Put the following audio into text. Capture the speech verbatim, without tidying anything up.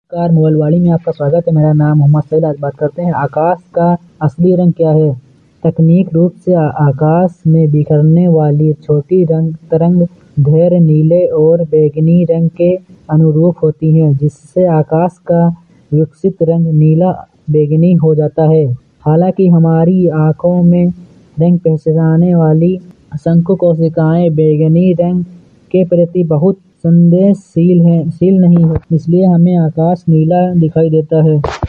नमस्कार, मोबाइलवाणी में आपका स्वागत है। मेरा नाम मोहम्मद सईद। आज बात करते हैं आकाश का असली रंग क्या है। तकनीक रूप से आकाश में बिखरने वाली छोटी रंग तरंग ढेर नीले और बैंगनी रंग के अनुरूप होती हैं, जिससे आकाश का विकसित रंग नीला बैंगनी हो जाता है। हालांकि हमारी आंखों में रंग पहचानने वाली शंकु कोशिकाएं बैंगनी रंग के प्रति बहुत संवेदनशील नहीं होती, इसलिए हमें आकाश नीला दिखाई देता है।